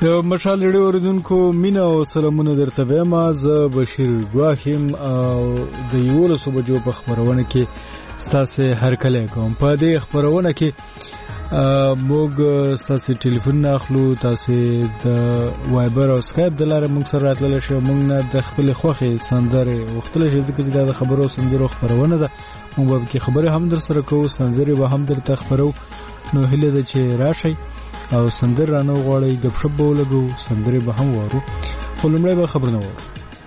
د مشال ریډیو اوریدونکو مینه او سلامونه درته وایم. زه بشیر ګواخیم او د 11 بجو په خبرونه کې ستاسو هرکلی کوم. په دې خبرونه کې موږ ستاسو ټلیفون اخلو، تاسو د وایبر او اسکایپ د لارې موږ سره راتللی شئ. موږ نه د خپل خوښې سندرې وختلی شئ ځکه چې دا د خبرو سندرو خبرونه ده. موږ به کې خبرې هم در سره کوو، سندرې به هم درته خبرو. نو هیله ده چې راشئ او سندر رانه غواړئ، ګپ شپ به ولګو، سندرې به هم وارو. خو لومړی به خبرونه وارو.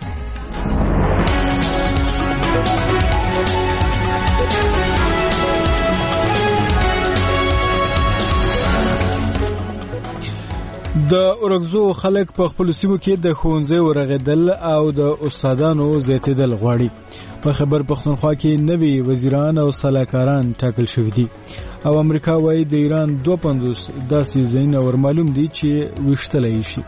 د اورګزو خلک په خپل سیمو کې د ښوونځي ورغېدل او د استادانو زیاتېدل غواړي. په خیبر پښتونخوا کې نوي وزیران او سلاکاران ټاکل شوي دي او امریکا وايي د ایران 250 داسې ځایونه ورمعلوم دي چې ویشتلی شي.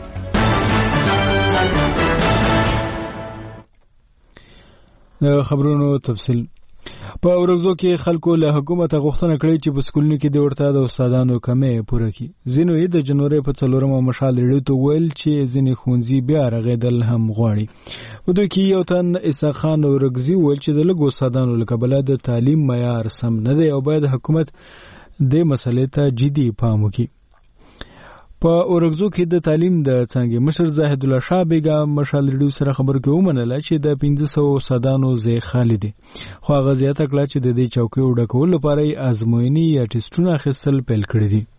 د خبرونو تفصیل. په اورګزو کې خلکو له حکومت غوښتنه کړې چې په سکولونو کې د ورته د استادانو کمې پوره کړي. ځینو یې د جنوري په 4 مشال ریډیو ته ویل چې ځینې ښوونځي بیا رغېدل هم غواړي. په دوی کې یو تن عیسی خان اورګزي ویل چې د لږو استادانو له کبله د تعلیم معیار سم نه دی او باید حکومت دې مسلې ته جدي پام وکړي. په اورګزو کې د تعلیم د څانګې مشر زاهد الله شاه بیګا مشال ریډیو سره خبرو کې ومنله چې د 500 استادانو ځای خالی دی. خو هغه زیاته کړه چې د دې چوکیو ډکولو لپاره یې ازموینې یا ټسټونه اخیستل پیل کړي دي.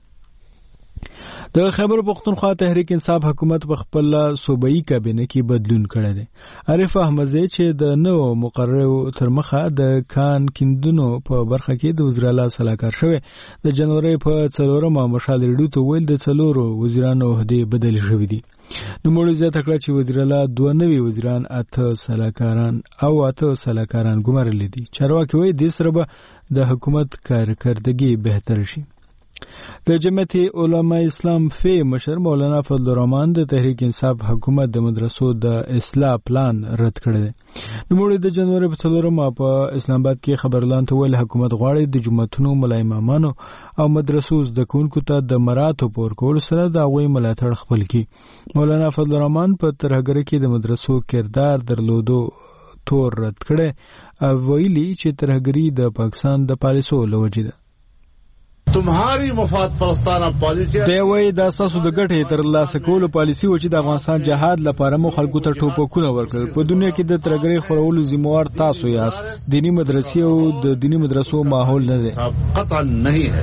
د خیبر پښتونخوا تحریک انصاف حکومت په خپل صوبایي کابینه کې بدلون کړی دی. عارف احمدزی چې د نو مقرر تر مخه د کان کیندونو په برخه کې د وزیر اعلی سلاکار شوی د جنوري په 4 مشال ریډیو ته ویل د 4 وزیرانو عہدې بدل شوې دي. نو موږ زیاته کړه چې وزیر اعلی 2 نوي وزیران 8 سلاکاران ګمارل دي. چارواکي وایي د سره به د حکومت کارکردګي بهتر شي. د جمعیت علماء اسلام فی مشر مولانا فضل الرحمن د تحریک انصاف حکومت د مدرسو د اصلاح پلان رد کړی دی. نوموړي د جنوري په 4 په اسلام آباد کې خبرلاند ته ویل حکومت غواړي د جمعتونو ملا امامانو او مدرسو زده کوونکو ته د مراتو پور کولو سره د هغوی ملاتړ خپل کړي. مولانا فضل الرحمن په ترهګرۍ کې د مدرسو کردار درلودو تور رد کړی او ویلي چې ترهګري د پاکستان د پالیسو له وجې ده. تمہاری مفاد پرستانه پالیسی دی وای دا تاسو د ګټې تر لاسه کولو پالیسی و چې د افغانستان جهاد لپاره مو خلکو ته ټوپکونه ورکړل. په دنیا کې د ترګری خورولو ذمہوار تاسو یاست. دینی مدرسې او د دینی مدرسو ماحول نه دی. قطعا نہیں ہے.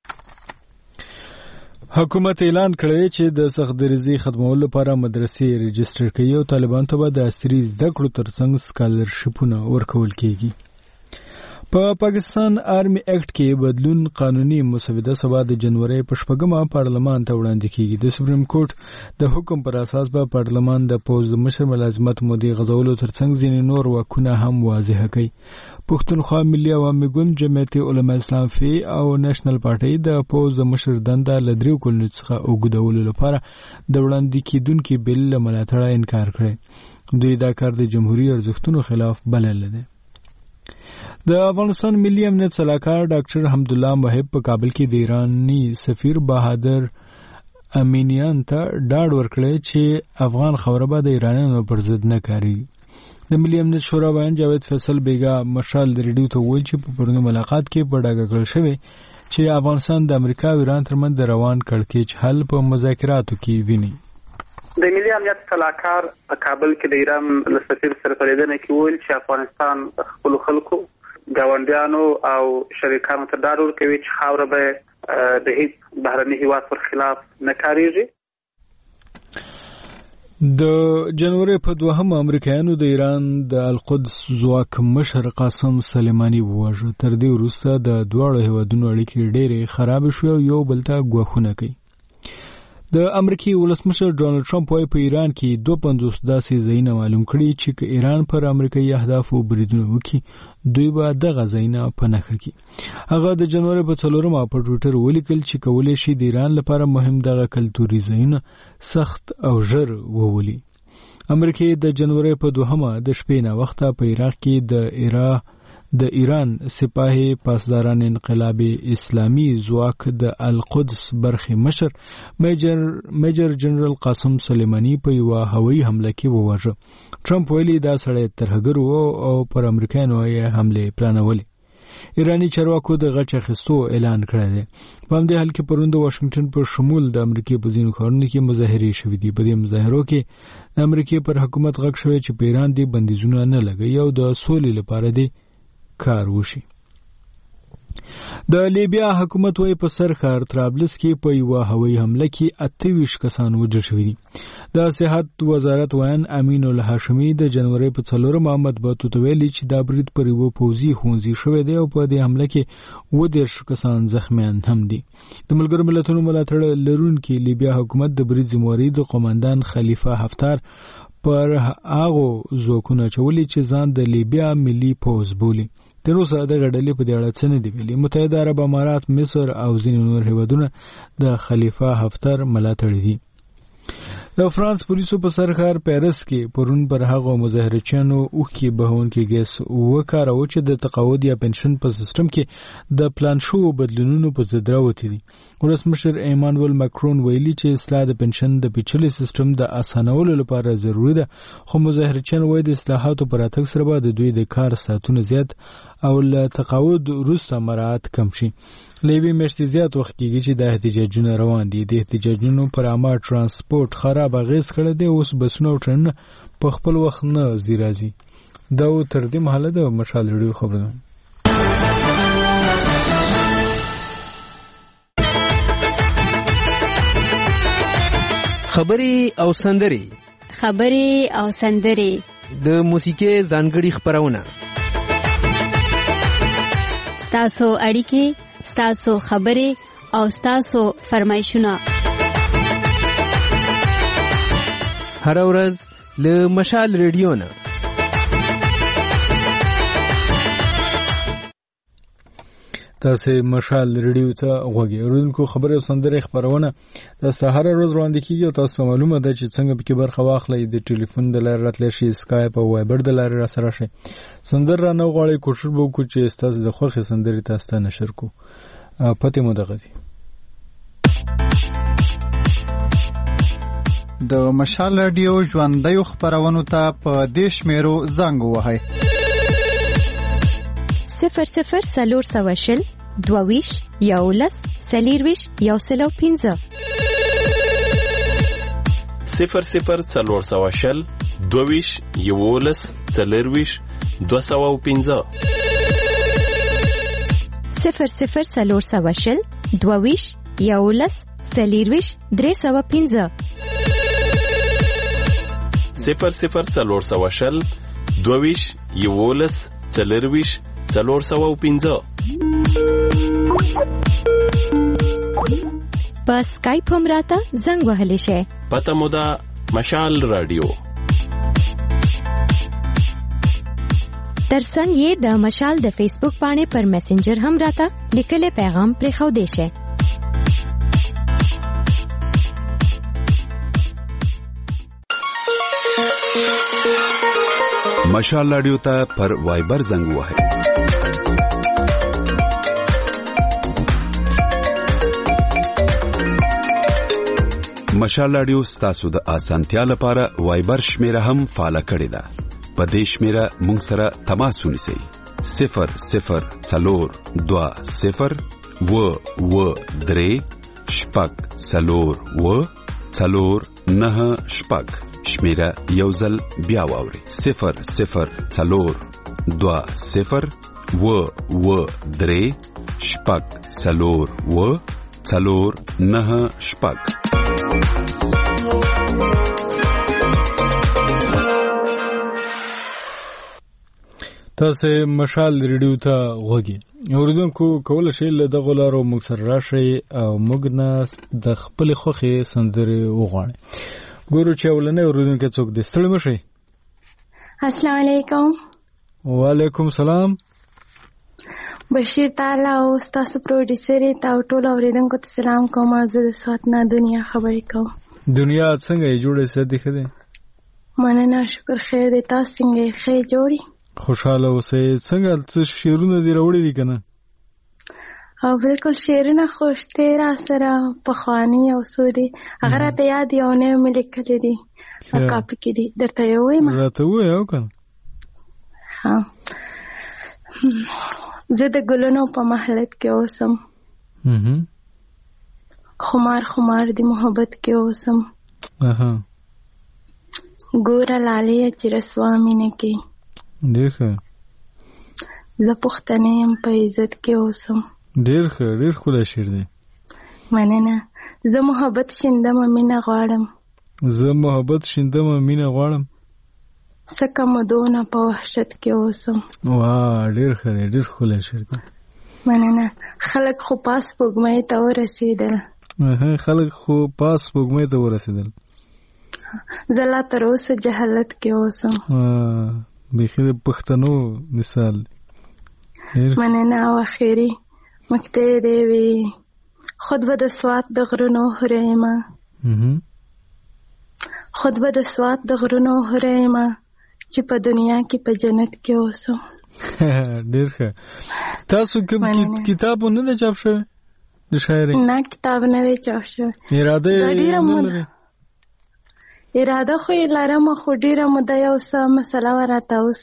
حکومت اعلان کړی چې د سخت دریزي ختمولو لپاره مدرسې رجسټر کوي او طالبان ته به د عصري زده کړو ترڅنګ سکالرشپونه ورکول کیږي. په پاکستان آرمی ایکټ کې بدلون قانوني مسوده سبا د جنوري په 8 پارلمان ته وړاندې کیږي. د سپریم کورټ د حکم پر اساس به پارلمان د پوز مشر ملازمت مودي غزولو ترڅنګ ځینې نور واکونه هم واضح کړي. پښتونخوا ملي عوامي ګوند، جمعیت علماء اسلام فی او نېشنل پارټي د پوز مشر دنده لدریو کلونو څخه اوګدولو لپاره د وړاندې کیدونکو بل ملاتړ انکار کړي. دوی دا کار د جمهوریت ارزښتونو خلاف بلل دي. د افغانستان ملي امنیت سلاکار ډاکټر حمدالله محب په کابل کې د ایرانی سفیر بهادر امینیان ته ډاډ ورکړی چې افغان خوره به د ایرانیانو پر ضد نه کاریږي. د ملي امنیت شورا بیان جاوید فیصل بیګا مشال ریډیو ته ویل چې په پرونی ملاقات کې په ډاګه کړل شوی چې افغانستان د امریکا او ایران ترمنځ د روان کړکېچ حل په مذاکراتو کې ویني. د ملي امنیت سلاکار په کابل کې د ایران له سفیر سره په لیدنه کې ویل چې افغانستان خپل خلکو ګاونډیانو او شریکانو ته ډاډ ورکوي چې خاوره به د هیڅ بهرني هیواد پر خلاف نه کاریږي. د جنوري په 2 امریکایانو د ایران د القدس ځواک مشر قاسم سلیمانی وواژه. تر دې وروسته د دواړو هیوادونو اړیکې ډېرې خراب شوې او یو بل ته ګواښونه کوي. د امریکای ولسمشر ډونالد ټرمپ وايي په ایران کې 250 داسې ځایونه معلوم کړي چې که ایران پر امریکایي اهدافو بریدونه وکړي دوی به دغه ځایونه پناه کړي. هغه د جنوري په 4 په ټویټر ولیکل چې کولای شي د ایران لپاره مهم دغه کلتوري ځایونه سخت او ژر وولي. امریکای د جنوري په 2 د شپې نه وخته په عراق کې د د ایران سپاه پاسداران انقلاب اسلامی ځواک د القدس برخې مشر میجر جنرال قاسم سلیمانی په یو هوایي حمله کې وواژه. ټرمپ ویلي دا سړی ترهګر و او پر امریکایانو یې حمله پلانولې. ایرانی چارواکو د غچ اخیستو اعلان کړی دی. په همدې حال کې پرون د واشنگټن په شمول د امریکای په ځینو ښارونو کې مظاهرې شوې دي. په دې مظاهرو کې د امریکای پر حکومت غږ شوی چې په ایران دې بندیزونه نه لګوي او د سولې لپاره دې کار وشي. د لیبیا حکومت وايي په سر ښار طرابلس کې په یو هوایي حمله کې 28 کسان وژل شوي دي. د صحت وزارت ویان امین الهاشمی د جنوري په 4 مطبوعاتو ته ویلي چې دا برید پر یو پوځي ښوونځي شوی دی او په دې حمله کې 30 کسان زخمیان هم دي. د ملګرو ملتونو ملاتړ لرونکي لیبیا حکومت د برید ذمہواری د قوماندان خلیفه حفتار پر هغه ځواکونه چولې چې ځان د لیبیا ملي پوځ بولي. تر اوسه دغه ډلې په دې اړه څه نه دي ویلي. متحده عرب امارات، مصر او ځینې نور هیوادونه د خلیفه حفتر ملاتړي دي. د فرانس پولیسو په سر ښار پیرس کې پرون پر هغو مظاهرچیانو اوښکې بهونکي ګیس وکاروه چې د تقاعد یا پنشن په سیستم کې د پلان شوو بدلونونو په ضد راوتي دي. ولسمشر ایمانویل ماکرون ویلي چې اصلاح د پنشن د پیچلي سیستم د اسانولو لپاره ضروري ده، خو مظاهرچیان وایي د اصلاحاتو په راتګ سره به د دوی د کار ساعتونه زیات او له تقاعد وروسته مراعات کم شي. له یوې میاشتې زیات وخت کېږي چې د احتجاجونه روان دي. د احتجاجونو پر عامه ترانسپورټ خراب اغېز کړی دی. اوس بسونه او ټرینونه په خپل وخت نه ځي راځي. دا تر دې مهاله د مشال ریډیو خبرونه. خبرې او سندرې د موسیقي ځانګړي خبرونه، ستاسو اړیکې، ستاسو خبرې او ستاسو فرمایشونه هر ورځ له مشال ریډیو نه. تاسو مشال ریډیو ته غوږی اورونکو. خبرې او سندرې خبرونه د سهار روز وړاندې کیږي او تاسو معلومه ده چې څنګه پکې برخه واخلئ. د ټلیفون د لارې راتلی شي، اسکایپ او وایبر د لارې را سره شي. سندر را نه غواړئ، کوشش به وکړو چې تاسو د خوښې سندرې تاسو ته نشر کو. پته مو دغه دي. د مشال رادیو ژوندۍ خبرونو ته په دې شمیرو زنګ ووهئ: 00 420 22 11 40 105 00 420 22 11 40 205 00 420 22 11 40 305 00 420 22 11 40 405. په سکایپ هم راته زنګ وهلی شئ. پته مو ده مشال رادیو. ترڅنګ یې د مشال د فیسبوک باندې پر میسنجر هم راته لیکلی پیغام پرېښودی شئ. مشال رادیو ته پر وایبر زنګ ووهئ: 'مشال رادیو ستاسو د اسانتیا لپاره وایبر شمیره هم فعال کړی ده. په دې شمیره مونږ سره تماس ونیسئ: 00 420 4 شمیره یو ځل بیا واورئ: 00 420 4 تاسو مشال ریډیو ته غوږی اوریدونکو. کول شي له دغه لارو موږ سره راشي او موږ نه د خپل خوخي سندري وغواړي. ګورو چې ولنه اوریدونکو څوک د ستړي مشي. السلام علیکم. وعلیکم سلام. بشیر تعالی او تاسو پروډوسر ته ټول اوریدونکو ته سلام کوم. زه د ساتنه دنیا خبرې کوم. دنیا څنګه جوړه سده خده؟ مننه، شکر خیر دی. تاسو څنګه خیر جوړی؟ خوشاله اوسئ. څنګه څه شعرونه دې راوړي دي کنه؟ او بالکل شعرونه خوشته را سره پخوانی او سودی هغه راته یاد یو نه مې لیکلي دي کاپي کې دي درته یو وایم راته وایو کنه. ها زه د ګلونو په محلت کې اوسم خمار خمار دی محبت کې اوسم ګوره لالې چې رسوا مینه کې ډېر ښه زه پښتنه یم په عزت کې اوسم. ډېر ښه ډېر ښکلی شعر دی. مننه. زه محبت شیندم مینه غواړم. زه محبت شیندم مینه غواړم. سکه مدونه په وحشت کې اوسم. واه ډېر ښه دی ډېر ښکلی شعر دی. مننه. خلک خو پاس سپوږمۍ ته ورسېدل. خلک خو پاس سپوږمۍ ته ورسېدل. زه لا تر اوسه جهالت کې اوسم. بیخي د پښتنو مثال. مننه. او اخیری مکته دی وی خود به د سوات د غرونو هریما خود به د سوات د غرونو هریما چې په دنیا کې په جنت کې اوسم. ډېر ښه. تاسو کوم کتاب نه دی چاپ شوی د شاعرۍ؟ نه کتاب نه دی چاپ شوی. اراده نه لري؟ اراده خو یې لرم خو ډېره موده یو څه مسله وراته اوس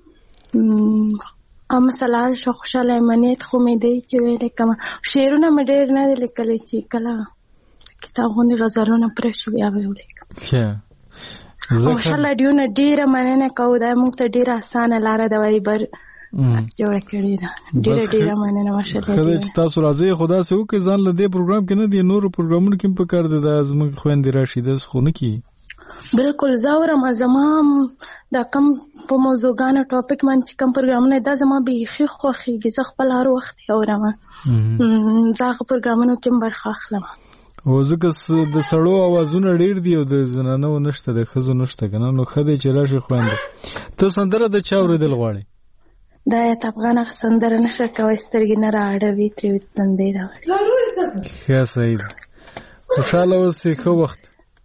مسله شو خوشحاله امنیت خو مې دی چې ویلې کومه شعرونه مې ډېر نه دی لیکلی چې کله کتاب غوندې غزلونه پوره شي بیا به یې ولیکم. ماشاءالله ډیونه ډېره مننه کوو دا موږ ته ډېره اسانه لاره د وایبر جوړه کړې ده. ډېره مننه ماشاءالله. ښه دی چې تاسو راځئ خو داسې وکړئ ځان له دې پروګرام کې نه دی نورو پروګرامونو کې هم پکار دی دا زموږ خویندې راشي داسې خو نه کېږي. بالکل زه اورم زما دا کم په موضوعګانو ټاپک باندې چې کم پروګرامونه دا زما بیخي خوښېږي. زه خپل هر وخت یې اورم دا هغه پروګرامونو کې هم برخه اخلم. او ځکه د سړو اوازونه ډېر دي او د زنانو نشته د ښځو نشته که نه نو ښه دی چې راشي خویندې. ته سندره د چا اورېدل غواړې؟ دا یت افغان سندره نشه کوی سترګې نه را اړوي ترې تندې راوړي. ښه صحیح ده. خوشحاله اوسې. ښه وخت.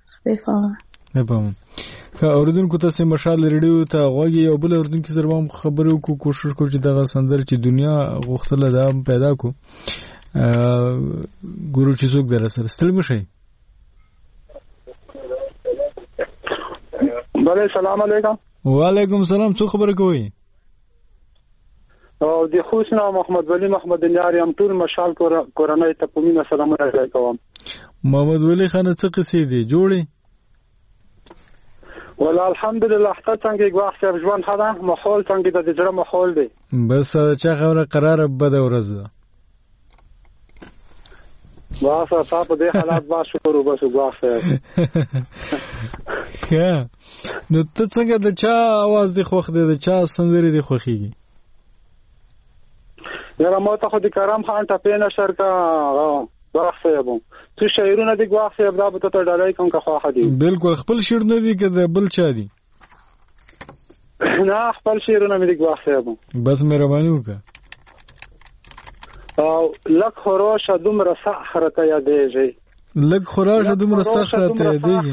ښه اورېدونکو تاسې مشال ریډیو ته غوږ او بل اورېدونکي سره هم خبرې وکړو کوشش کوو چې دغه سندره چې دنیا غوښتله دا هم پیدا کړو. ګورو چې څوک در سره. ستړي مه شئ. بله سلام علیکم. وعلیکم سلام. څو خبره کوئ؟ او د خوست نه محمد ولی محمد نیار یم. ټول مشال کورنۍ ته په مینه سلامونه کوم. محمد ولی خانه څه قصې دي جوړې؟ ولا الحمدلله ته څنګه ګواښ صاحب ژوند ښه ده؟ ماحول څنګه د زړه ماحول دی؟ بس چا خبره قراره بده ورځ ده. بس تا په دې حالات با شکر وباسو ګواښ صاحب. ښه نو ته څنګه د چا اواز دی خوښ دی د چا سندرې دی خوښېږي؟ یاره ما ته خو د کرم خان ټپې نشر کا ګواښ صاحب څه شعرونه دي ګواښ صاحب دا به ته ډالۍ کوم که خوښه دي؟ بالکل خپل شعر نه دي که د بل چا دي؟ نه خپل شعرونه مې دي ګواښ صاحب. بس مهرباني وکړه. او لږ خو راشه دومره سخت راته یادېږي. لږ خو راشه دومره سخت راته یادېږي.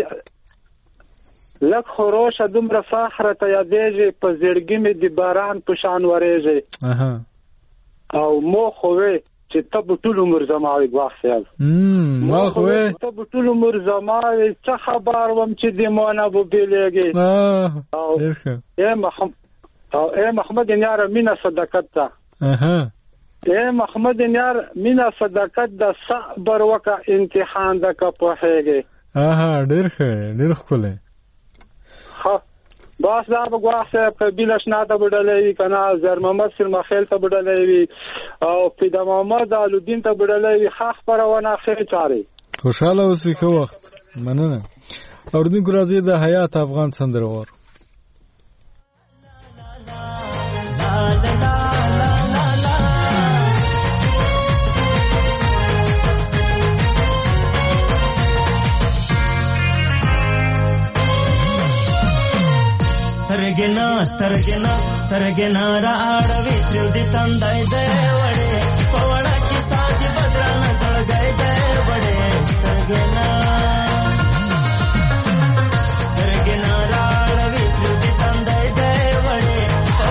لږ خو راشه دومره سخت راته یادېږي په زړګي مې د باران په شان ورېږي. او مو خو وې چې ته به ټول عمر زما وې ګواښ صاحب. ما خو وې ته به ټول عمر زما وې څه خبر وم چې د ما نه به بېلېږي. او ای محمد نیاره مینه صداقت ده. ای محمد نیار مینه صداقت ده صبر وکړه امتحان ده که پوهېږي. ډېر ښه ډېر ښکلی. بس دا به ګواښ صاحب قبیله شنا ته به ډلې وي که نه زر محمد سلمخیل ته به ډلې وي او پیدا محمد علودین ته به ډلې وي ښه خپرونه ښې چارې. خوشحاله اوسئ. ښه وخت. مننه. اورېدونکو راځئ د حیات افغان سندره واورو. سترګنا را اړوي تر دې تندای دی وړې په وړه کې ساتي بدرانه زړګی دی وړې سترګنا را اړوي تر دې تندای دی وړې په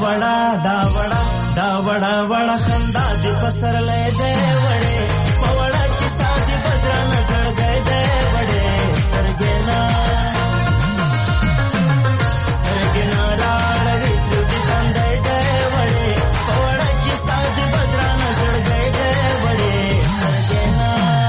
وړه وړه خندا دې پسرلې دې وړې په وړه کیسه دې بدرانه زړګې دې وړې سترګې نه راړې دې خندې دې وړې په وړه کیسه دې بدرانه زړګې دې وړې سترګې نه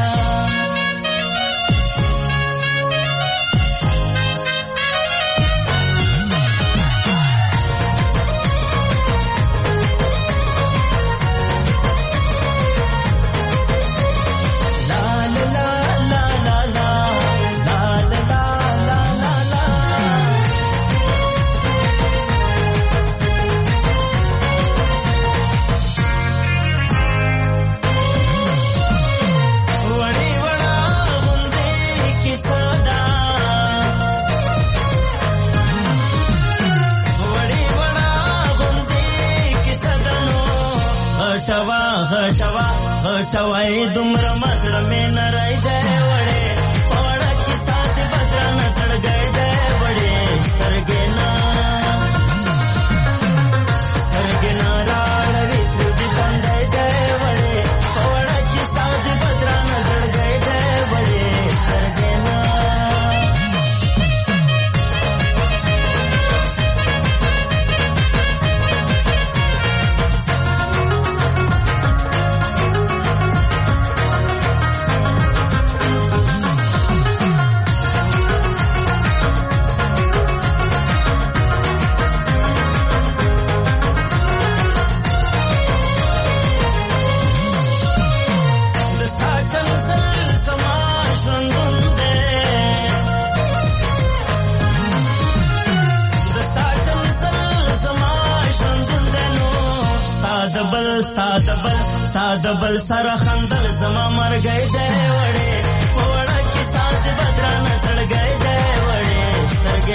غټوای دومره مزړه مې نه راځي وړې پوړه کې ساتي بدرانه زړګې دې وړې سترګې نه راړې دې خندې دې وړې پوړه کې ساتي بدرانه زړګې دې وړې سترګې نه دبل سره خندل زما مرګې دې وړې وړه کې سات بدرانه سړګې دې وړې سترګې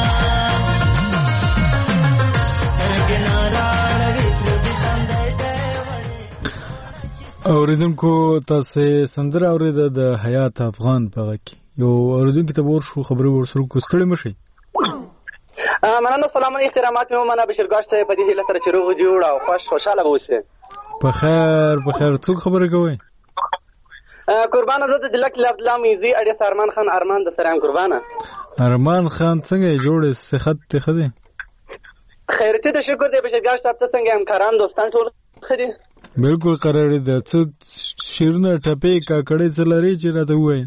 نه راړې دې خندې دې وړې. اوریدونکو تاسو سندره اوریده د حیات افغان په غږ یو اوریدونکو ته ورشو خبري ورسره کوستړې مشي. مننه سلام علیکم احترامات مې مننه بشرګاشت په دې هیله سره چې روغ جوړ او خوشاله اوسئ. بخیر څوک خبره کوي؟ قربانه زه د دلک عبد الله میزي اړه ارمان خان ارمان د سلام قربانه. ارمان خان څنګه جوړ صحت ته خدي؟ خیرته د شکر دې بشرګاشت تاسو څنګه همکاران دوستان ټول خدي؟ بالکل قرار دې څه شیرونه ټپې کاکړې چلري چې راته وایي.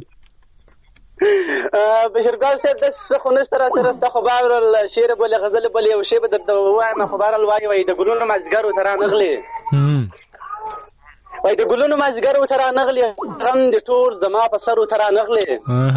بشرګاشت د خونه سره د خبر شعر بولې غزل بولې او شی به د وایم خبر الوای وای د ګلونو مازګرو تر نغلي وای د ګلونو مازګرو تر نغلي هم د ټول زما په سر تر نغلي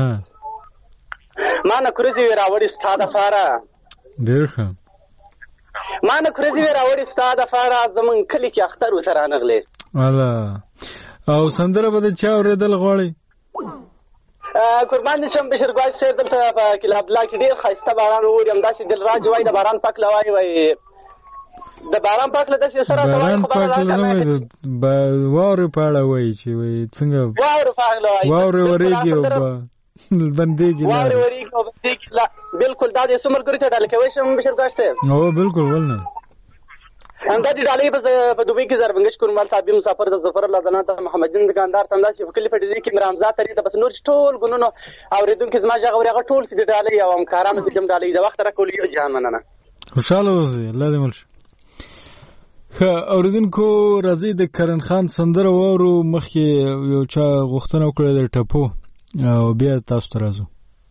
ما نه کورځي راوړی ستاده فارا ډیر ښه ما نه کورځي راوړی ستاده فارا زمون کلی کې اختر تر نغلي والا او سندره به چا اوریدل غواړي؟ قربان دي شم بشرګاج سره دلته په کلاب لا کې ډیر خاصه باران ووري هم داسې دل راج وای د باران پاک لوای وای د باران پاک له داسې سره باران پاک نه وای د واوري پاړه وای چې وای څنګه واوري پاک لوای واوري وريږي او بندېږي واوري وريږي او بندېږي بالکل دا د سمر ګری ته ډال کوي شم بشرګاج ته او بالکل ولنه انده دي ډالې په دوبۍ کې زربنګش کورمال صاحب مسافر د ظفر الله زنات محمدین دکاندار څنګه چې کلی په دې کې مرامزات لري د بس نور ټول غنونو اوریدونکو زما ځای غوړي ټول چې ډالې او همکارانو چې ډالې د وخت را کولې جهان مننه خوشاله اوسئ الله دې ملش. اوریدونکو راځي د کرن خان سندره وورو مخکې یو چا غوښتنه وکړه د ټپو او بیا تاسو ته راځو.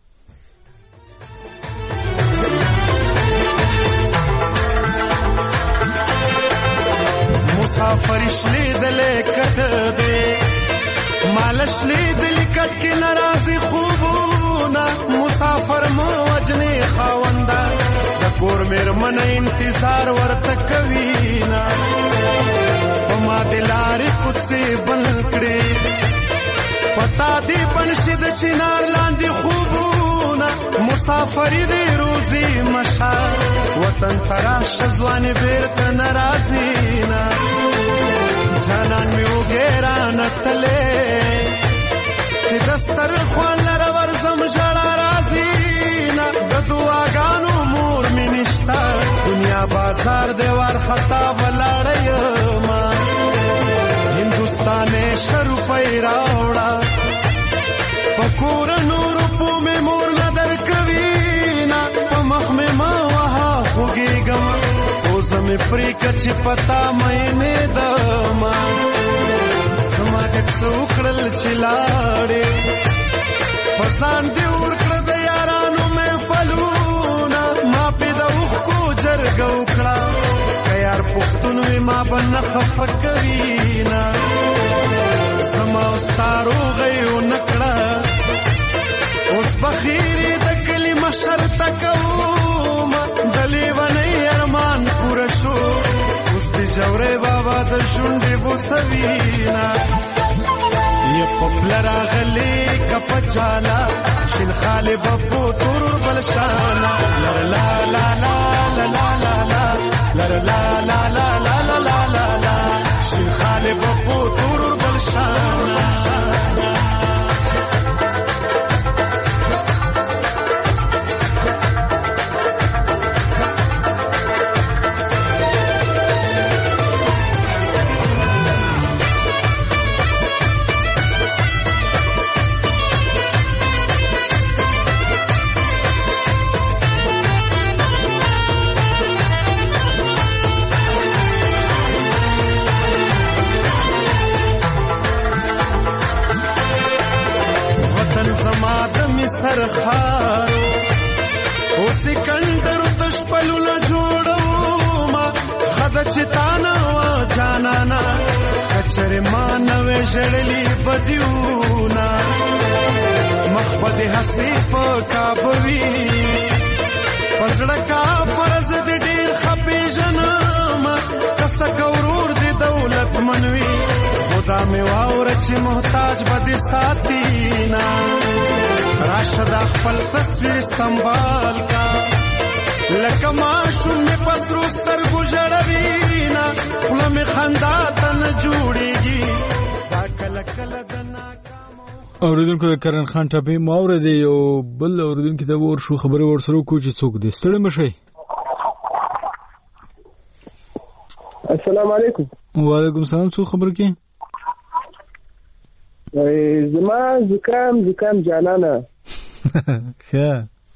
مسافرش لیدلې کټ دې مالش لیدلې کټ کې ناراضي خوبونه مسافر مو وجنې خاوندا د کور مېرمن انتظار ورته کوي نا ما دلارې کوڅې بل کړې پتا دې بنشد چنار لاندې خوبونه مسافر دې روزي مشا وطن تراش ځوان بیرته ناراضي نا جانان می وګرا نتلې چې دستر خوان لر ورزم ژړا راځي نا د دعاګانو مور می نشتا دنیا مینا بازار دیوار خطا ولاړی ما هندوستان شروع پای راوړه پکور نور په مې مور نظر کوي نا په مخ مې ما وها خوګېږم اوس مې پرې کچ پتا مې نه دما سماج څوکړل چلاړې پسان دی ور کړ د یارانو مې فلونا ما په دوخ کو جرګو کړه یار پښتون وې ما بنه خفقوینا سما استارو غيو نکړه اوس بخیری د کلمه شرط کوم دلی ونی ارمان پور شو اوس د جوړې بابا د شونډې بوسوینا ی پپلرا غلی کپ چالا شین خاله بپو تور بلشانا لا لا لا لا لا لا لا لا لا لا لا لا لا لا لا شین خاله بپو تور بلشانا سرخارو او سکندر تشپلو لجوڑو ما خد چتانا و جانانا کچر مانوی جڑلی بدیونا مخبد حسیف کابوی پزڑکا فرز دی دیر خپی جناما کسک ورور دی دولت منوی خدا میں واورچ محتاج بدی ساتینا راشد خپل تصویر سنبال کا لکه ماشوم می پسرو سترګو جړوینا خله می خندا تن جوړیږي دا کله کله د ناکام اوریدونکو د کرن خان ټاپی ماورد یو بل اوریدونکو ته ور شو خبره ورسره کو چې څوک دې ستړي مشي. السلام علیکم. وعلیکم السلام. څو خبر کې زما زکام جانانا ښه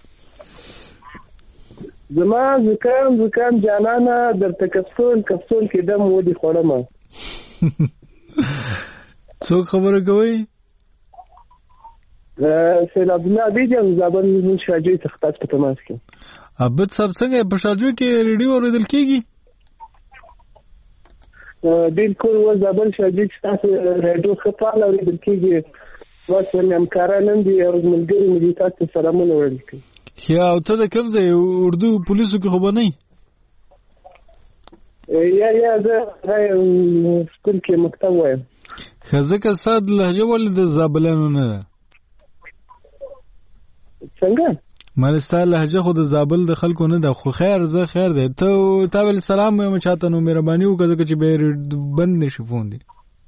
زما زکام جانانا درته کپسول کې دم ودی خوړم. څوک خبره کوي؟ سید عبد الله بیجم زابل شاجوی تختاس په تماس کې. عبد صاحب څنګه په شاجوی کې ریډیو اوریدل کیږي؟ بالکل و زابل شاجوی تاسو ریډیو خپل اوریدل کیږي. واسه همکارانم دي او ملګری مې تاسو سلامونه ورکړي. یا او ته د کوم ځای اردو پولیسو کې خو به نه یا زه سکول کې مکتب وایم. ځکه ساد لهجه ولې د زابلانو نه ده؟ څنګه؟ مالستا لهجه خو د زابل د خلکو نه ده. خو خیر زه خیر دی ته ول سلام وایم چاته نو مهرباني وکړه چې به بند نشي فون دی.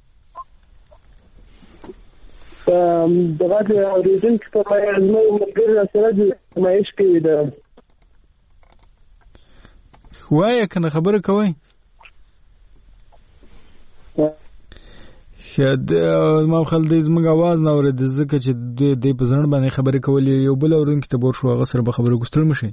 دغه اوریدونکو ته وایم نو ملګری سره د مایش کې ده وایه کنه خبره کوي. شاید ما خل دې زموږ आवाज نه اورید ځکه چې دې په ځړ باندې خبرې کولې. یو بل اورونکو ته ور شو هغه سره به خبرې کوستل مشي.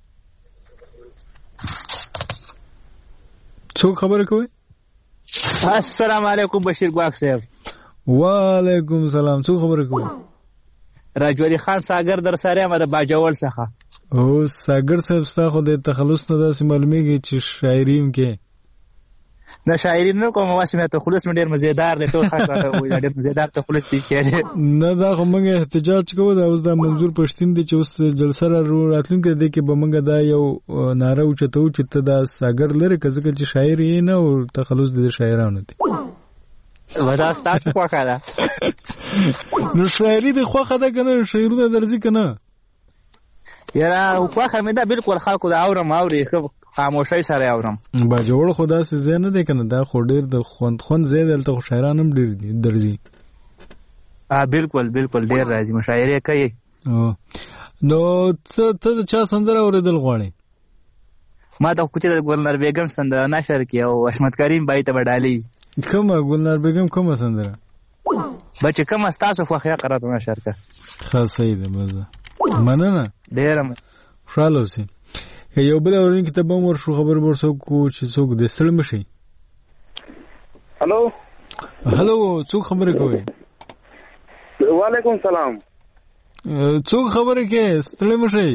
څوک خبره کوي؟ السلام علیکم بشیر ګواک صاحب. وعلیکم السلام. څوک خبره کوي؟ راجوری خان ساګر در سره ما د باجوړ څخه. او ساګر صاحب ستا خو د تخلص نه داسې معلومیږي چې شاعریم کې نه شاعري نه کوم واسمه ته خلص مې ډېر مزیدار دی. ټول خلک راته وایي ډېر مزیدار ته خلص دی کېږي. نه دا خو موږ احتجاج کوو. دا اوس د منظور پښتين دی چې اوس جلسه راتلونکي دی کې به موږ دا یو ناره اوچتو چې ته دا ساګر لري که ځکه چې شاعر یې نه او تخلص د شاعرانو دی. ودا تاسو خوښه ده نو شاعري د خوښه ده کنه شاعرونه درځي کنه یاره خوښه مې ده بالکل خلکو دا اورم اوري خاموشي سره اورم. با جوړ خدا سي زه نه دی کنه دا خو ډیر د خوند زیات دلته شاعران هم ډیر دي درځي. بالکل ډیر راځي مشاعره کوي. نو ته چا سندره اوریدل غواړي؟ ما ته کوته د ګلنار بیگم سندره نشر کی او حشمت کریم بای ته وډالي کومه ګلنار بیگم کومه سندره بچ کومه تاسو خو خیا قرات نشر کا خاص صحیح ده مزه مننه ډیر خوشاله اوسئ. یو بل اورین کتاب مور شو خبر ورسو کو چې څوک د ستړي مشي. هلو څوک خبره کوي؟ وعلیکم سلام. څوک خبره کوي؟ ستړي مشي.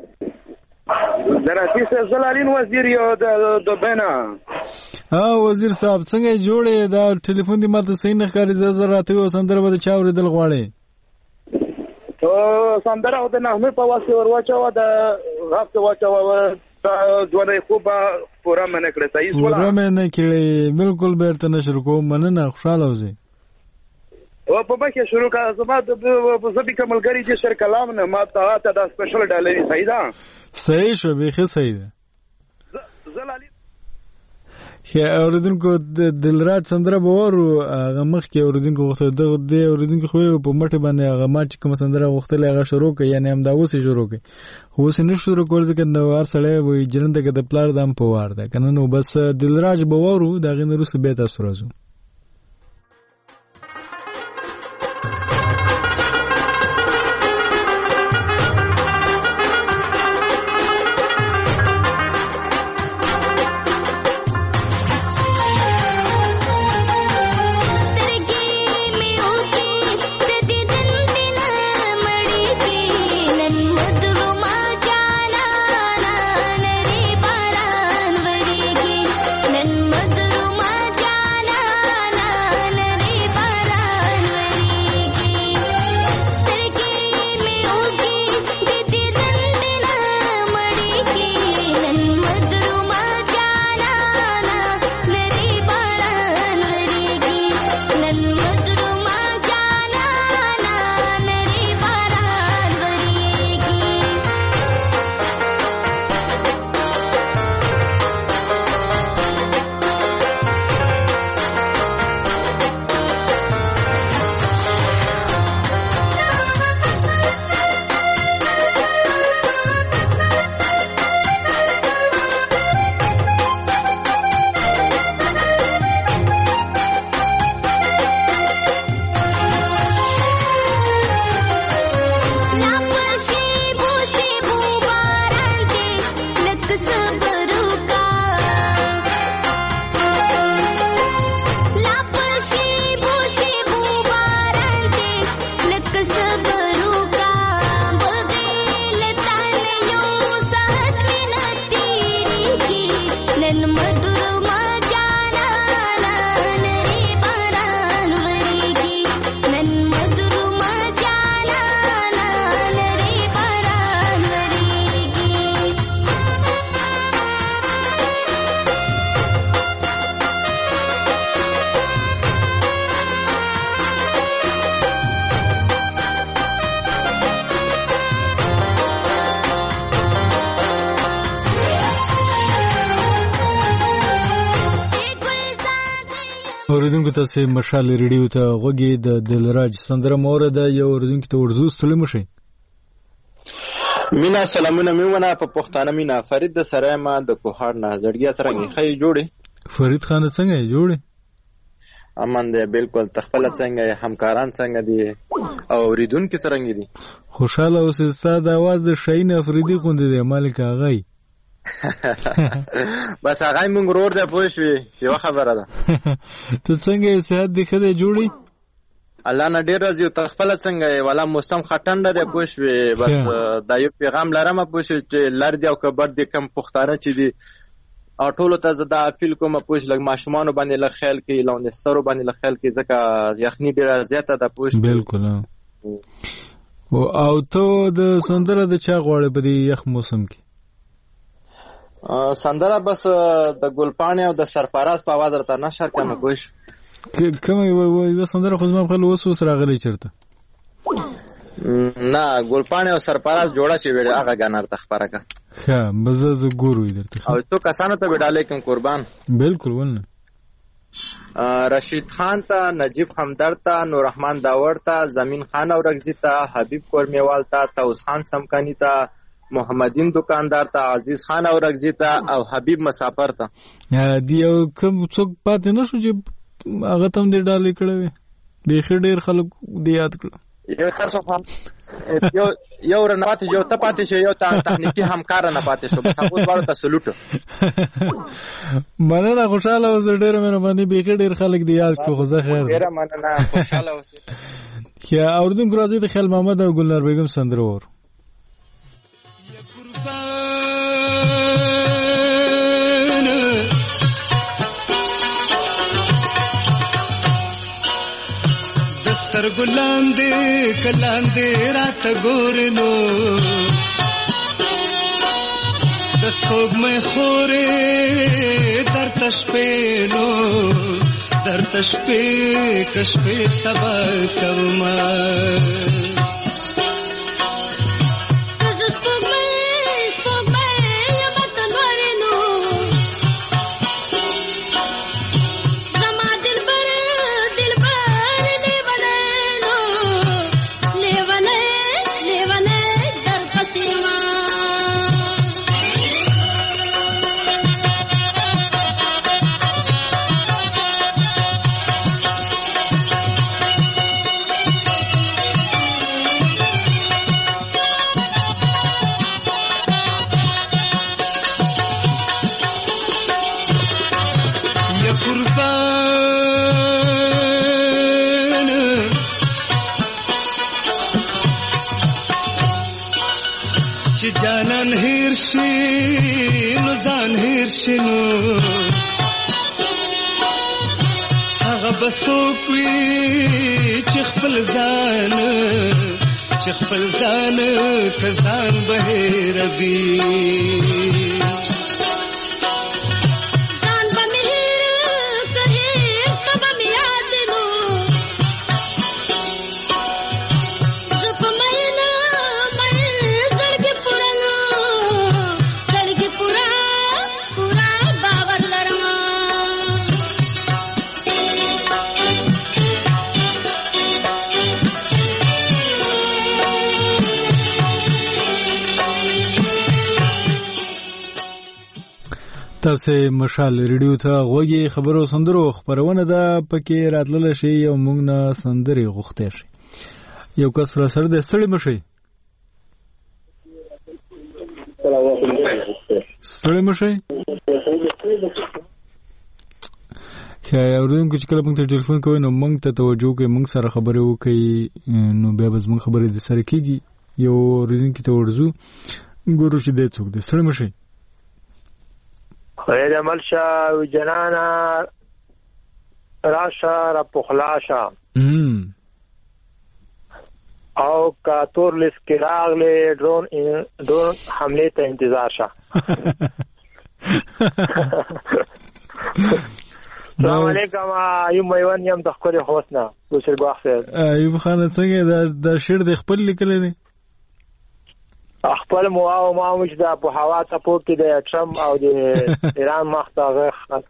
دراتي زلالین وزیر یو د بنا. وزیر صاحب څنګه جوړې دا ټلیفون دی ماته صحیح نه ښکاري زه راته یو سندره به چا اورېدل غواړې؟ سندره او د نغمې په واسطه ور واچوه د غږ ته واچوه دوه خوبه پوره منه کړې صحیح سوله پوره منه کړې بالکل بیرته نشر کوم مننه خوشاله اوسئ. او په بکه شروع کا زما د زبې کملګری چې شر کلام نه ما ته دا سپیشل ډالري صحیح ده صحیح شو بیخي صحیح ده. زلالي اوریدونکو دلراج سندره به وارو هغه مخکې اوریدونکو غوښتل د اوریدونکو خو په مټه باندې هغه ما چې کوم سندره غوښتل هغه شروع کړي یعنی هم دا اوس شروع کړي خو اوس نه شروع کول ځکه نو هر سړی وایي جننده کې د پلار دم په وار ده کنه نو بس دلراج به وارو دا غي نه روسه به تاسو راځو. اوریدونکو تاسو مشال ریډیو ته غوږی د دلراج سندره مورده یو اوریدونکو ته ورزو ستړي مشي. مینا سلامونه میونه په پښتانه مینا فرید د سره ما د کوهار نه زړګیا سره خې جوړي فرید خان څنګه جوړي امان ده بالکل تخپل څنګه همکاران څنګه دي او اوریدونکو څنګه دي خوشاله اوسې ساده आवाज د شاهین افریدي غوندې دی مالک اغای بس هغه مونږ ورور ده پوه شوې یو خبره ده ته څنګه صحت دې خدای جوړي الله نه ډیر راځي ته خپل څنګه ولا موسم خټنده ده پوه شوې بس دا یو پیغام لرم پوه شوې چې لار دی او کبر دې کم پښتانه چې دي او ټولو ته زدا اپیل کوم پوه لګ ماشومان باندې له خیال کې لوندسترو باندې له خیال کې ځکه یخني ډیر زیاته ده پوه بالکل او ته د سندره د چا غواړې په دې یخ موسم کې سندره بس د ګلپانې او د سرفراز په आवाज راته نشر کنه کوښ کوم یو سندره خو زما خپل اوس راغلی چرته نه ګلپانې او سرفراز جوړه چې ویل هغه غنار تخبره کا ها مزه ګورو درته او تو کسانو ته وډالې کوم قربان بالکل ونه رشید خان ته نجیب همدرد ته نور رحمان داور ته زمین خان اورغزی ته حبیب کورمیوال ته توس خان سمکانی ته محمدین دکاندار ته، عزیز خان اورګزی ته او حبیب مسافر ته. دی یو کوم څوک پاتې نه شو چې هغه تم دې ډالې کړې وي؟ بیخي ډېر خلک دې یاد کړه. یو تاسو هم یو رنه پاتې یو ته پاتې شو، یو تخنیکی همکار نه پاتې شو. بس هغه ډول ته سلوټ. مننه، خوشاله اوسه. ډېر مهرباني. بیخي ډېر خلک دې یاد کړو. خو زه خیر. ډېر مننه، خوشاله اوسه. کیا اوردونکو راځي د خیال محمد او ګلنار بیگم سندره ور. دستر ګلاندې کلاندې رات ګورلو، د سپوږمۍ خورې در تشپېلو، در تشپې کشپې سبا کوما. جانان هیر شي نو ځان هیر شي، نو هغه به څوک وي چې خپل ځان که ځان به هېروي. تاسو مشال ریډیو ته غوږی خبرو سندرو خبرونه ده، پکې راتلل شي او موږ نه سندري غوښته شي. یو کس را سره د ستړي مشي که اورونکو چې کله موږ ته ټلیفون کوي نو موږ ته توجه کوي، موږ سره خبرې وکړي، نو بیا به موږ خبرې د سره کېږي. یو اورونکو ته ورځو ګورو چې د څوک د ستړي مشي. خیر عمل شا جنانا راشا را پخلاشا او کا تور لس کې راغله ډرون حمله ته انتظار شا. السلام علیکم. ایوب میوان یم د خپل هوسنا بشیر باخیر. ایوب خان څنګه دا شعر د خپل لیکل دي؟ خپل ما مش دا په هوا ته پوکې د ټرم او د ایران مختاغه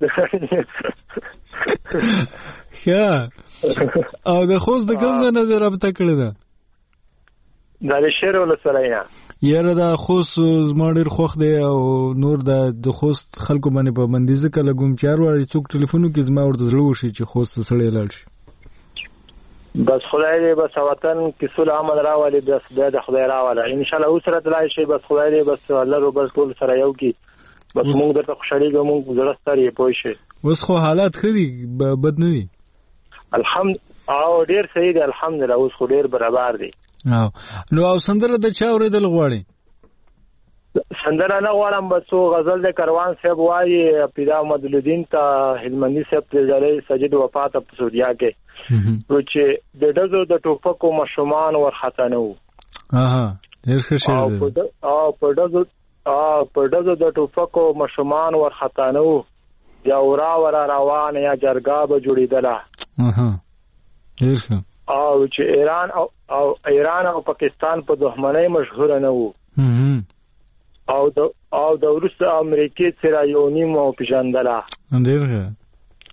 ښه. او د خوست د کوم ځای نه رابطه کړې ده؟ دا د شعر ولسوالۍ نه. یاره دا خوست زما ډېر خوښ دی او نور د خوست خلکو باندې پابندي ځکه لګوم چې هر وار څوک ټلیفون وکړي زما ورته زړه وشي چې خوست ته سړی لاړ شي. بس خدای دې بس وطن کې صلح امن راولي، بس د خدای راوله ان شاء الله. اوس راته لای شي، بس خدای دې بس الله رو بس ټول سره یو کی، بس موږ درته خوشالي کوو، موږ زړه ستړي پوه شي. اوس خو حالات ښه دي، بد نه دي الحمد او ډیر صحیح دي الحمدلله. اوس خو ډیر برابر دي. نو او سندره د چا اورېدل غواړي؟ سندره نه غواړم، بس غزل د کاروان صاحب وایي پیدا مدلودین ته هلمندي صاحب ته جلې سجد وفات په سعودیا کې چې د دغه د ټوپکو مشومان ورخته نه وو. ډېر ښه شعر دی. او په دغه د ټوپکو مشومان ورخته نه وو، یا ورا ورا روان یا جرګه به جوړېدله. ډېر ښه. او چې ایران او پاکستان په دښمنۍ مشهور نه وو، او د وروسته امریکای سره یو نیم او پیژندله. ډېر ښه.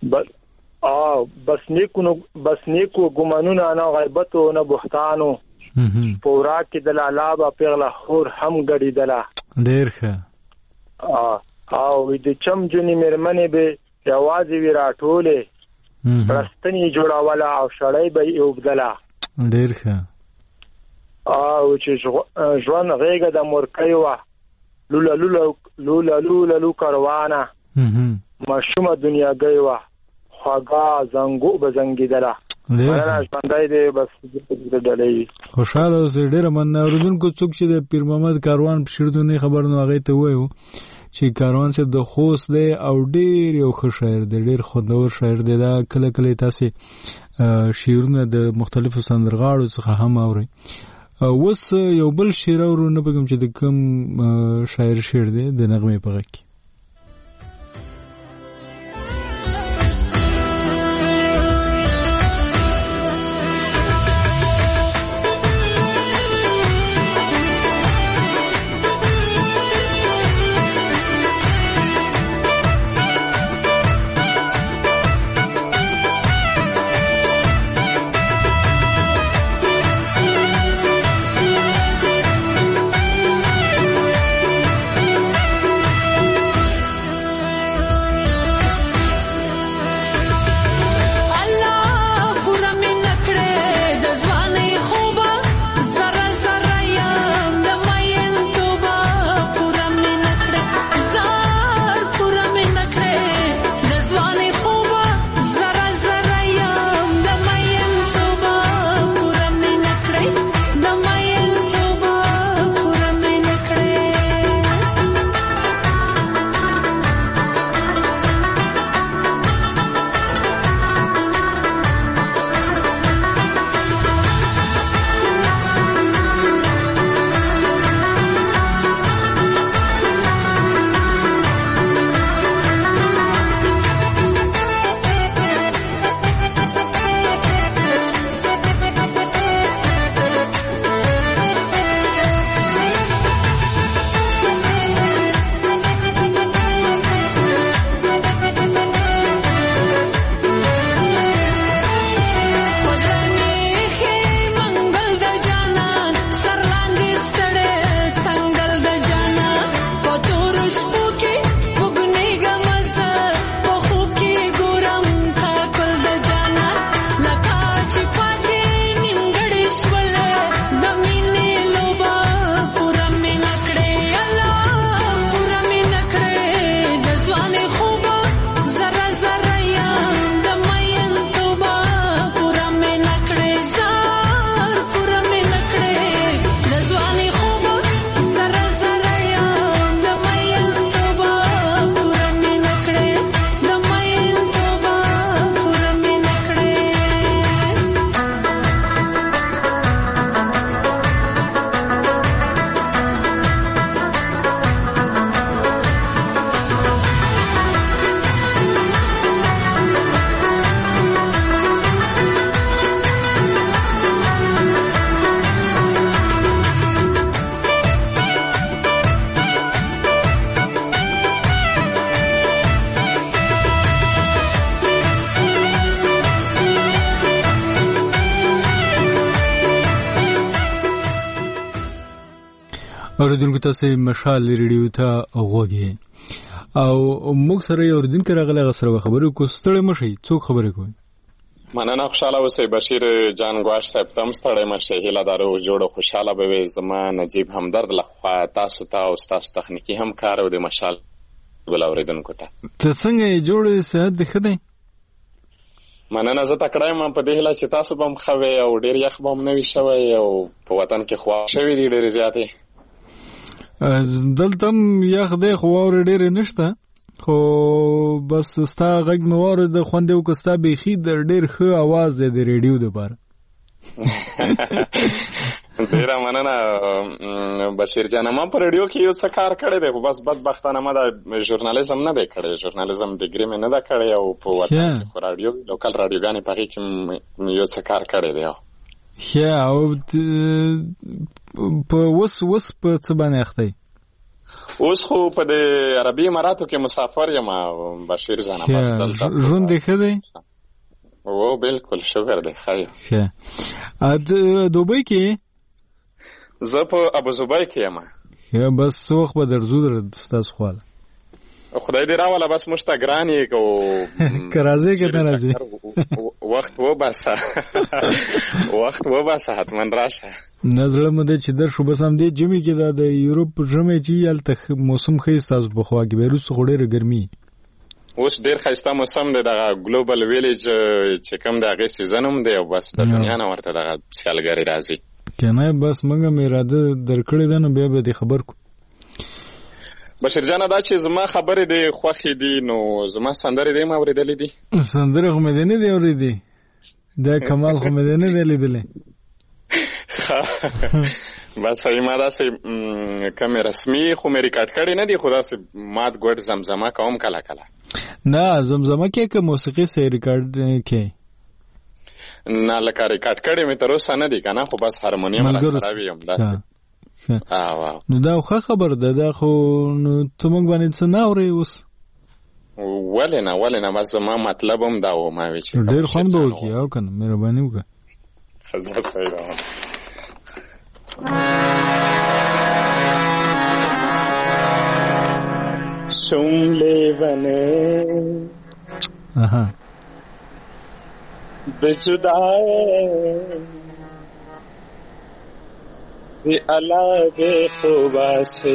بس نیکو ګمانونه نه غیبت او نه بهتانو، پورا کې د لالا با پیغله خور هم غړیدله. ډیر ښه. او د چم جونې مېرمنې به یوازې وی راټولې رستنی جوړاوله او شړۍ به یې اوبدله. ډیر ښه. او چې ژوند غېږه د مورکۍ وه لوله لوله لوله لو کاروانه ماشومه دنیاګۍ وه خوږه زنګو به زنګېدله. ژوندی دی بس ډلې خوشحاله اوسئ. ډېره مننه. اورېدونکو څوک چې د پیر محمد کاروان په شعر نه خبر نو هغې ته ووایو چې کاروان صاحب د خوست دی او ډېر یو ښه شاعر دی، ډېر خوندور شاعر دی. دا کله کله تاسې شعرونه د مختلفو سندرغاړو څخه هم اورئ. اوس یو بل شعر اورو، نه پوهېږم چې د کوم شاعر شعر دی، د نغمې په غږ کې. اوریدونکو تاسو مشال ریډیو ته غوږی او موږ سره یو اوریدونکو راغلی غسر خبرو کو ستړی مشي څوک خبرې کوي. مننه. خوشاله اوسئ. بشیر جان ګواش صاحب تم ستړی مشي. هیله دارو جوړ خوشاله به وي. زما نجیب همدرد لخوا تاسو ته او تاسو تخنیکی همکار او د مشال ګل اوریدونکو ته څنګه جوړ صحت ښه دی؟ مننه. زه تکړه یم په دې هیله چې تاسو به هم ښه وئ او ډېر یخ به هم نه وي شوی او په وطن کې خوا شوي دي ډېرې زیاتې. دلته هم یخ دی خو واورې ډېرې نشته، خو بس ستا غږ مې واورېد خوند یې وکړ. ستا بیخي ډېر ښه اواز دی د ریډیو دپاره. ډېره مننه بشیر جان. ما په ریډیو کې یو څه کار کړی دی خو بس بدبختانه ما د ژورنالیزم نه دی کړی. ژورنالیزم ډیګري مې نه ده کړی او په وطن کې خو راډیو لوکل راډیوګانې په هغې کې یو څه کار کړی دی. ښه. او اوس په څه باندې اخته یې؟ اوس خو په د عربي اماراتو کې مسافر یم بشیر جان. ژوند دې ښه دی؟ او بالکل شکر دی ښه یم. ښه. دوبۍ کې زه په ابوظبي کې یم. یا بس څه وخت به درځو ستاسو خواله؟ خدای دې راوله بس موږ ته ګران یې که راځې که نه راځې وخت وباسه وخت وباسه حتما راشه. نه زړه مو دی چې درشو بس همدې ژمي کې دا د یوروپ ژمی چې هلته موسم ښه ستاسو په خوا کې به وروسته خو ډېره ګرمي اوس ډېر ښایسته موسم دی. دغه ګلوبل ویلیج چې کوم د هغې سیزن هم دی او بس د دنیا نه ورته دغه سیالګرې راځي. که نه بس موږ هم اراده درکړې ده نو بیا به دې خبر کړو. بشیر جانه دا چې زما خبرې دې خوښې دي نو زما سندرې دې هم اورېدلې دي؟ سندرې خو مې دې نه دي اورېدې، دا کمال خو مې دې نه دی لیدلی. بس صحیح ما داسې کمې رسمي خو مې ریکارډ کړې نه دي، خو داسې مات ګوډ زمزمه کوم کله کله. نه زمزمه کې که موسیقي صحیح ریکارډ کې نه لکه ریکارډ کړې مې تر اوسه نه دي که نه، خو بس هارمونیم راسره وي همداسې. نو دا ښه خبر ده، دا خو نو ته موږ باندې څه نه اورې اوس؟ ولې نه بس زما مطلب هم دا و ما وی چې ډېر خوند به وکړي او که نه مهرباني وکړه. ښه صحیح ده. شم لیوانه بجدائے بی علاق خوبا سے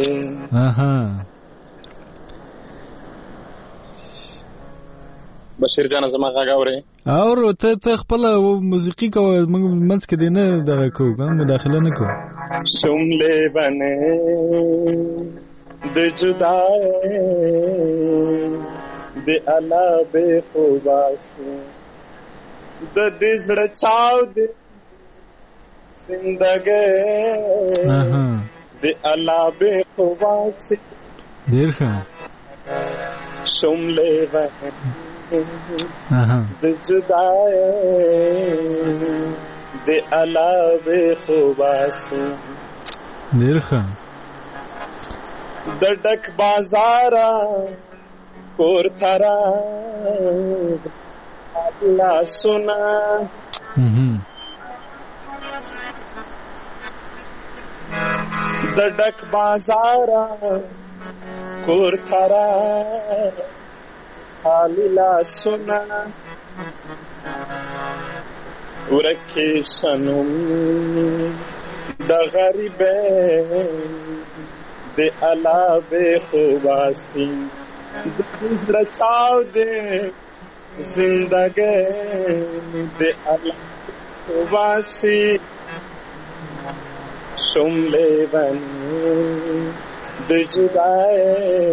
بشیر جان زما غږ اورې؟ اورو ته خپله موسیقي کوه، موږ منځ کې دی نه دغه کوو مداخله نه کوو. شم لیوانه د جدائے د علاق خوبا سے د دې زړه چاو دې زندګي د الله به خواسي ډیر ښه شم لیوانه د جدای د الله به خواسي ډیر ښه د ډک بازارا کور ترا لا سنا د ډک بازارا کور ترا لا سنا ورکی سنم د غریب د الا به خواسي د زړه چاو دې زندگی دے اللہ واسی شم لیوان دے جدائے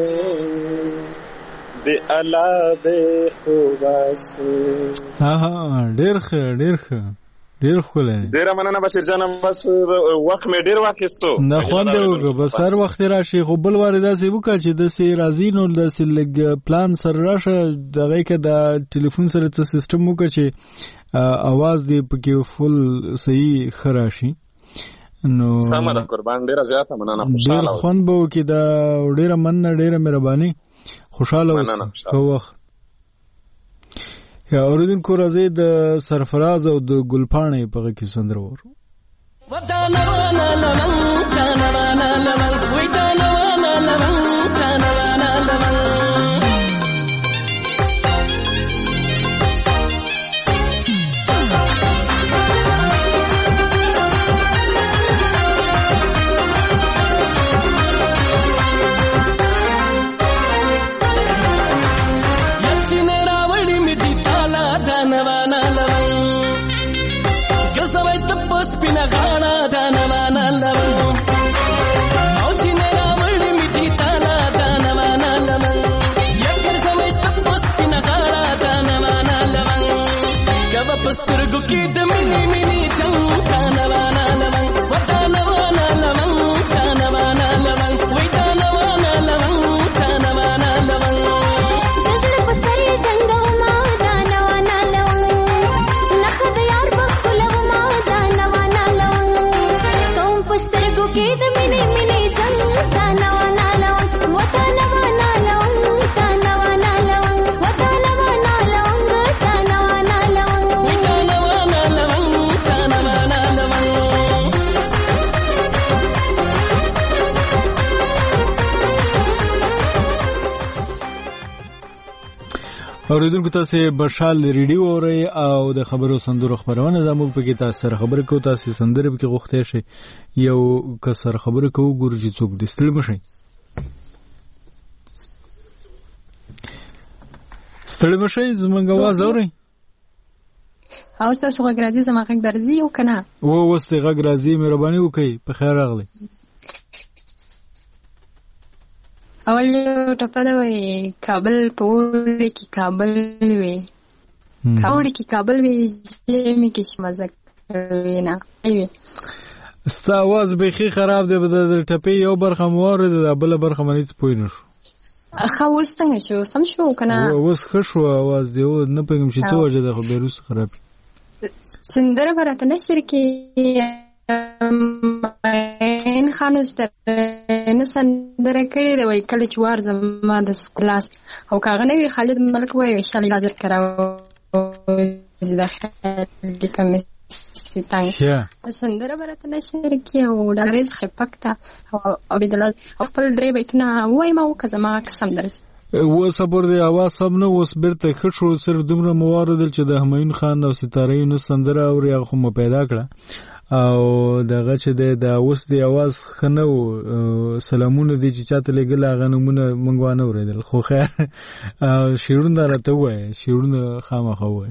دے اللہ دے واسی. ډیر ښه ډیر ښه ډیر ښکلی. ډیره مننه بشیر جان، بس وخت مې ډیر واخیستو. نه خوند یې وکړه، بس هر وخت یې راشي، خو بل وارې داسې وکړه چې داسې راځي نو داسې لږ پلان سره راشه، دغې که د ټلیفون سره څه سیسټم وکړه چې اواز دې پکې فل صحیح ښه راشي. نو سمه ده قربان، ډیره زیاته مننه. ډیر خوند به وکړي، دا ډیره مننه، ډیره مهرباني، خوشحاله اوسه. ښه وخت. اوریدونکو راځي د سرفراز او د ګلپاڼې په غږ کې سندره وورو. سترګو کې د مینې مینې څنګه نوانا لمن ودا نوانا لمن نوانا لمن ودا نوانا لمن نوانا لمن دزړه پسرې څنګه ما دا نوانا لمن نخد یار بخلو ما دا نوانا لمن کوم سترګو کې د مینې مینې څنګه نوانا لمن ودا نوانا لمن نوانا لمن ودا نوانا لمن نوانا لمن اوریدونکو تاسو بشال ریډیو اورئ او د خبرو سندرو خبرونه زموږ په کې تاسو سره خبرې کوو. تاسو سندره به کې غوښته شي یو کسر خبرې کوو ګورو چې څوک د ستړي مشي زمونږ आवाज اورئ او تاسو غږ راځي زما غږ درځي او کنه اوس ته غږ راځي مهرباني وکړئ په خیر راغلی. اول یو ټپه ده وای کابل په وړي کې کابل وي کاوړي کې کابل وي جېمي کې شمزک وینا ایوي ستا आवाज به خراب دی د ټپې یو برخه موارد د بل برخه منځ پوي نشو خو اوس څنګه شو سم شو کنه اوس خشو आवाज دی نه پېږم چې څه وجه ده خو بیروس خراب سندره برته نشر کې ان خانوستر نه سندره کړې دی وای کله چې وار زما د کلاس او کاغه نوی خالد ملک وای انشاءالله لازر کراو زیاده د کوم ستنګ سندره برته نشر کې او د ریز خپکتا او بدل او خپل درې بیتونه وای ما وکزما قسم درس و صبر دی आवाज سم نه اوس برته خشو صرف دومره موارد چې د همایون خان او ستاره یونس سندره او یا خو پیدا کړه او دغه چې د اوس دی आवाज خنو سلامونه دي چې چاته لګل هغه نمونه منګوانه اوریدل خو خیر شیرونه راته وای شیرونه خامخا وای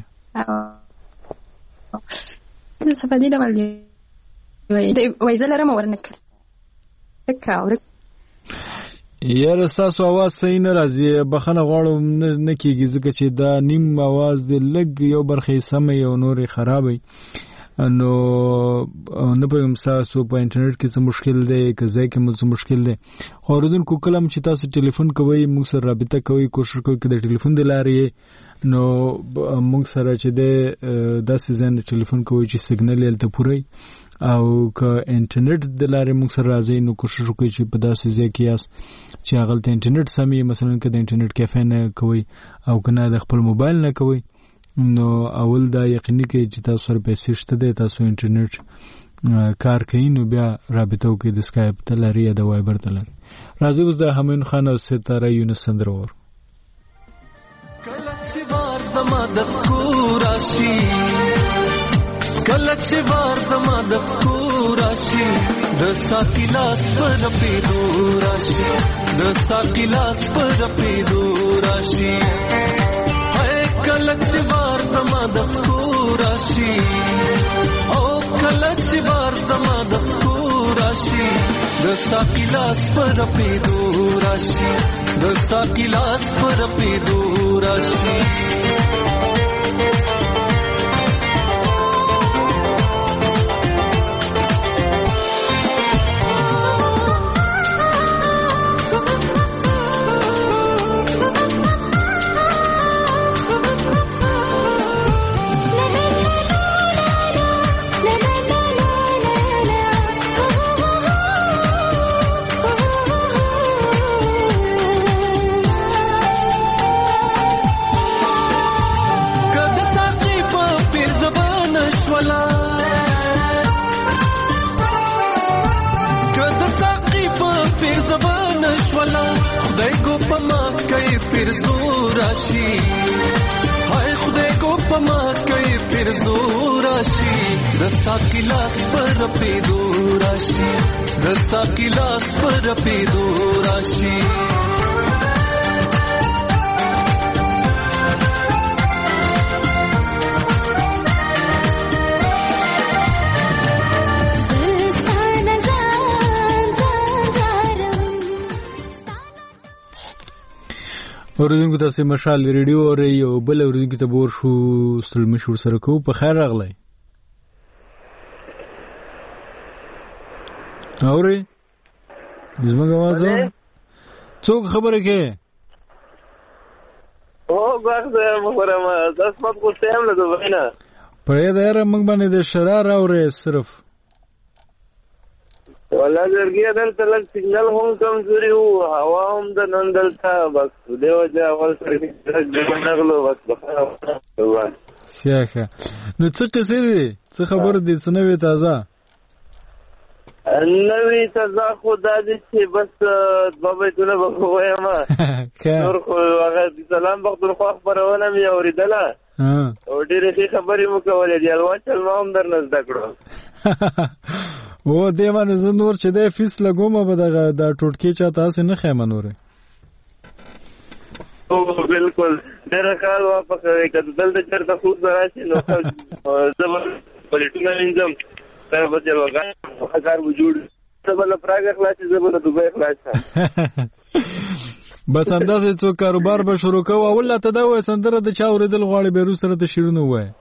څه په دې ډول وای زلره مو ورنکړ تکاور یاره تاسو आवाज صحیح نه راځي بخنه غواړم نه کیږي ځکه چې دا نیم आवाज د لګ یو برخه سمې او نورې خرابې نو نه پېم تاسو په انټرنیټ کې څه مشکل دی که ځای کې څه مشکل دی خو اوریدونکو کلم چې تاسو ټلیفون کوئ موږ سره رابطه کوئ کوشش کوئ چې د ټلیفون د لارې نو موږ سره چې د داسې ځای ټلیفون کوئ چې سیګنل یې ته پوره او که انټرنیټ د لارې موږ سره راځي نو کوشش وکړئ چې په داسې ځای کې یاست چې هغه ته انټرنیټ سمي مثلا که د انټرنیټ کیفې نه کوئ او که نه د خپل موبایل نه کوئ نو اول دا یقیني کوي چې تاسو سره پیسې شته دی تاسو انټرنیټ کار کوي نو بیا رابطه وکړئ د سکایپ ته لري یا د وایبر ته لري. راځي اوس د همایون خان او ستاره یونس سندره ور کله چې وار زما د سکور راشي کله چې وار زما د سکور راشي د ساقي لاس پر پیدو راشي د ساقي لاس پر پیدو راشي کله چې وار زما د سکور راشي او کله چې وار زما د سکور راشي د ساقي لاس پر پیدو راشي د ساقي لاس پر پیدو راشي خدای کو پما کوي پیر زور راشي هاي خدای کو پما کوي پیر زور راشي د ساقي لاس پر پیدو راشي د ساقي لاس پر پیدو راشي اوریدونکو تاسو مشال ریډیو اورئ او بل اوریدونکو ته بور شو ستل مشور سره کو په خیر راغلی اورئ زموږ आवाज څوک خبره کوي او غږ مخرمه تاسو په کوڅه هم له دوینه پرې دا یاره موږ باندې د شرار اورئ صرف ولا درګي دلته لږ سیګنل هم کمزوري وو هوا هم د نن دلته بس دیو ځا اول سره نغلو بس بخاره ښه نو څه قصې دي څه خبر دي څه نوې تازه نوې سزا خو دا دي چې بس دوه بیتونه به ووایم نور خو هغه د سلام پښتونخوا خپرونه مې اورېدله او ډېرې ښې خبرې مو کولې دي الوا چل ما هم درنه زده کړو و دې باندې زه نور چې دی فیس لګوم به دا ټوټکې چا تاسې نه خیم نورې بالکل ډېره ښه وافقوي که دلته چېرته خوب به راشي نو زه به پلیټونه وینځم دا به جلوګان کار به جوړ زه به له پراګه خلاصې زه به له دوبۍ خلاص شم بس اندازې څوک کاروبار به شروع کوو اول ته دا ووایه سندره د چا اورېدل غواړې بیا سره د شعرونه ووایه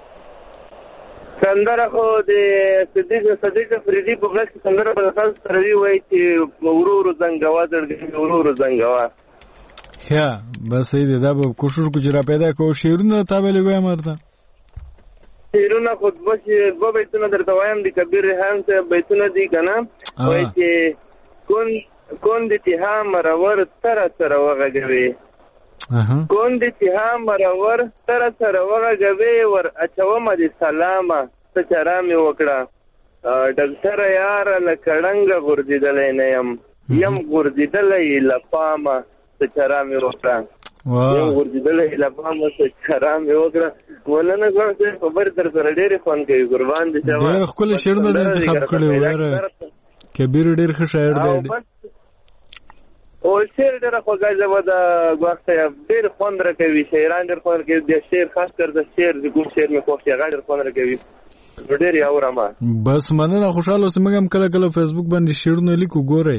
سندره خو د صدیق افریدي په غږ کې سندره به د خلکو سره وایي چې ورو ورو زنګوه زړګي ورو ورو زنګوه ښه بس صحیح دی دا به کوشش کو چې را پیدا کوو شعرونه تا به لګوایم ورته شعرونه خو دوه بیتونه درته وایم د کبیر ریحان صاحب بیتونه دي که نه وایي چې کون د تها مرور سره سره وغږوي کون د تها مرور سره سره وغږوي ور اچومه د سلامه څه چاره مې وکړه ډاکټره یاره له کړنګه غورځېدلی نه یم غورځېدلی له پامه څه چاره مې وکړه یم غورځېدلی له پامه څه چاره مې وکړه مولانا ګوڼ صاحب خبرې در سره ډېرې خوند کوي قربان دي ډېر ښکلي شعرونه د انتخاب کړي وو کبیر ډېر ښه شاعر دی او شعر ډېره خوږه ژبه ده ګواښ صاحب ډېر خوند راکوي شاعران ډېر خوند راکوي د شعر خاص کر د شعر د کوم شعر مې خوښ دی هغه ډېر خوند راکوي ډېر یې اورم بس مننه خوشحاله اوسئ موږ هم کله کله فیسبوک باندې شعرونه لیکو ګورئ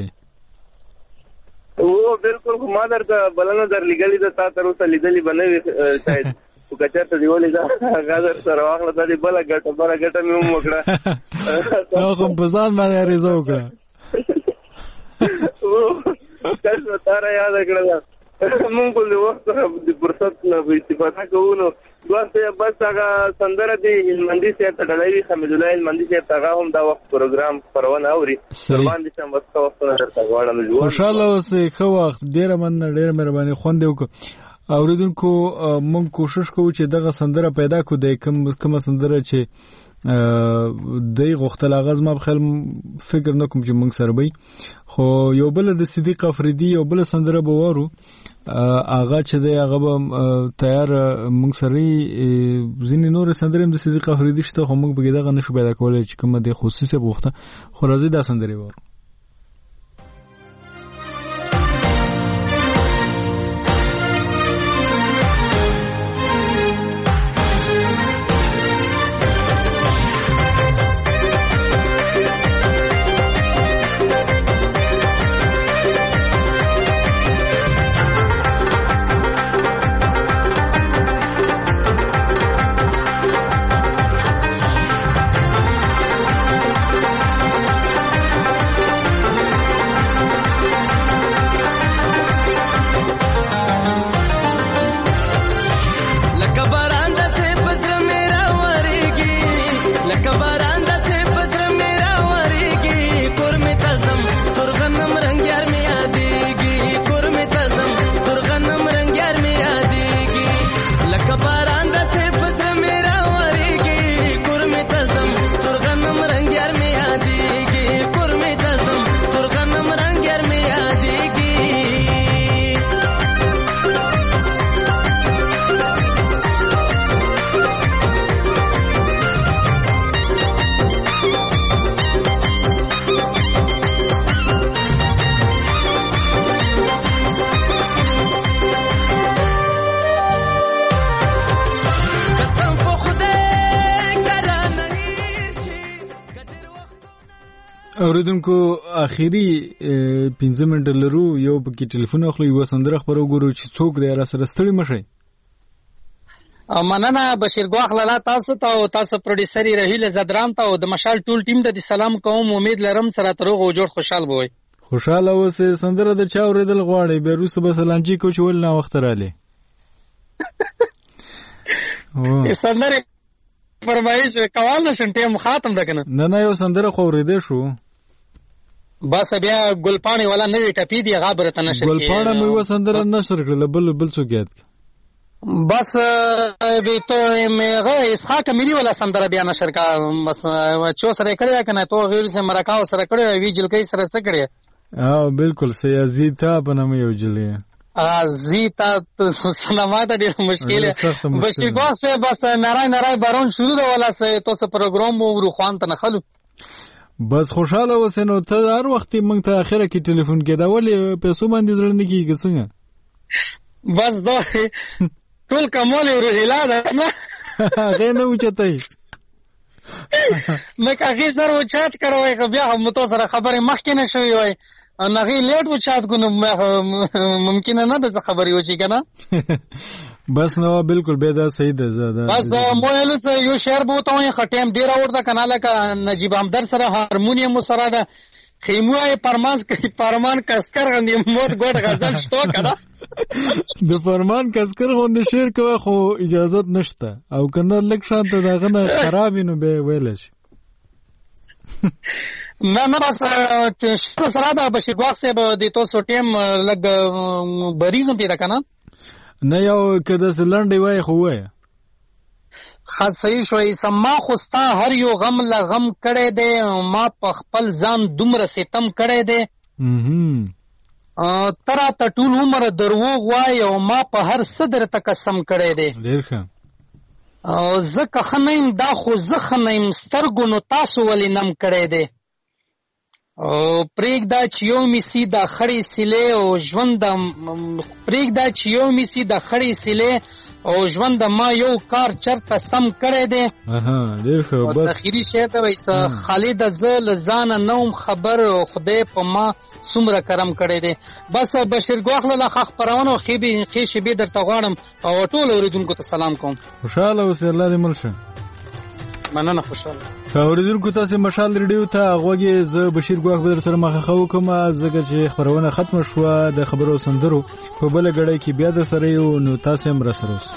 او بالکل خو ما درته بلنه درلېږلې ده تا تر اوسه لیدلې به نه وي شاید خو که چېرته دې ولیده هغه در سره واخله دا دې بله ګټه مې هم وکړه خو په ځان باندې عریضه وکړه کس نو تاره یاده کړه ده مونږ خو د وخت څخه د فرصت نه استفاده کوو نو دوست بس هغه سندره د هلمندي صاحب ته ډالۍ وي حمیدالله هلمندي صاحب ته هغه هم دا وخت پروګرام خپرونه اوري باندې شم بس ښه وختونه درته غواړم خوشحاله اوسئ ښه وخت ډېره مننه ډېره مهرباني خوند یې وکړو اورېدونکو موږ کوشش کوو چې دغه سندره پیدا کړو د کومه سندره چې دی غوښتل هغه زما په خیال فکر نه کوم چې موږ سره به خو یو بله د صدیق افریدي یو بله سندره به وارو هغه چې دی هغه به تیار موږ سره ځینې نورې سندرې هم د صدیق افریدي شته خو موږ پکې دغه نشو پیدا کولی چې کومه د خصوصي غوښته خو راځئ دا سندرې وارو اوریدونکو اخیری 15 منټه لرو یو پکې ټلیفون اخلو یو سندره خبرو ګورو چې څوک دی را سره ستړي مشي مننه بشیر ګواخ لاله تاسو ته او تاسو پروډوسر رحیل زدران ته او د مشال ټول ټیم ته د سلام کوم امید لرم سره تروغ او جوړ خوشحال وي خوشاله اوسه سندره د چا اوریدل غواړي به روسه به سلانجی کو چې ول نه وخت رااله سندره فرمایش کول نشم ټیم ختم ده کنه نه یو سندره خو اوریدې شو بس بیا ګلپاڼه ولا نوې ټپی دی غابره ته نشر ګلپاڼه مې و سندره نشر کړل بل څوک یاد بس به تو مغه اسحاق ملي ولا سندره بیا نشر کا بس چو سره کړی کنه تو غیر سے مرکاو سره کړی وی جلکې سره سره کړی بالکل سیاسي تا په نوم یو جلې زیتا سلامات ډیر مشکل ہے بشیر ګواه سے بس نارای بارون شروع ده ولا سه تو سه پروګرام وو خوان ته نخلو بس خوشاله وسنو ته هر وخت مونږ ته اخره کې ټلیفون کې دا ولې پیسو باندې ځړند کیږي څنګه بس دا ټول کمال روحیلا ده نه غې نه وچتای مې کاږي سره وچات کړوي بیا هم تو سره خبره مخکې نشوي وای نغې لیټ وچات کو نو ممکن نه ده خبري وچی کنه بس نو بالکل به دا صحیح ده زده بس مویل سه یو شعر بوتاوي خټیم ډیر اورده کنه لکه نجیب همدر سره هارمونیم سره ده خیموه پرمان کسکر غندې موت ګډ غزل شتو کنه د فرمان کسکر غوند شعر کوي خو اجازه نشته او کنه لک شانته دغه نه خراب نو به ویل شي نه بس سره دا بشیر ګواه صاحب د تاسو ټیم لګ بریغ دی کنه نه یو کده سلنډي وای خو وای خاص صحیح شوی سما خوستا هر یو غم لا غم کړي دے ما په خپل ځان دومره ستم کړي دے ترا ته ټول عمر دروغ وای او ما په هر صدر ته قسم کړي دے ډیر ښه زکه خنیم دا خو زخنیم سترګو نو تاسو ولې نم کړي دے او پریږدا چې یو میسي د خړې سیلې او ژوند پریږدا چې یو میسي د خړې سیلې او ژوند ما یو کار چرته سم کړی دی ډېر ښه بس اخري شی ته وایي خالد زه له ځانه نوم خبر خدای په ما څومره کرم کړی دی بس بشیر ګواه له ښه خپرونه ښې شیبې درته غواړم او ټول اورېدونکو ته سلام کوم خوشحاله اوسې الله دې مل شه مننه خوشحاله اوریدونکو تاسو مشال ریډیو ته غوږی زه بشیر ګواه بدر سره مخه کوم ځکه چې خبرونه ختم شوه د خبرو سندرو په بل غړی کې بیا د سره یو نو تاسو هم را سره اوس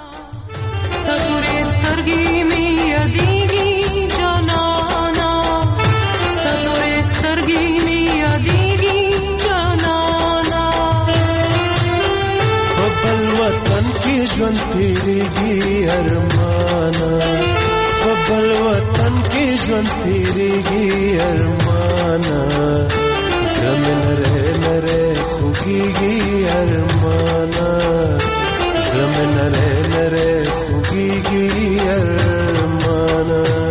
وطن کی ژوند تیریږي ارمانا بل وطن کی ژوند تیریږي ارمانا زم نره نره خوږیږي ارمانا زم نره نره خوږیږي ارمانا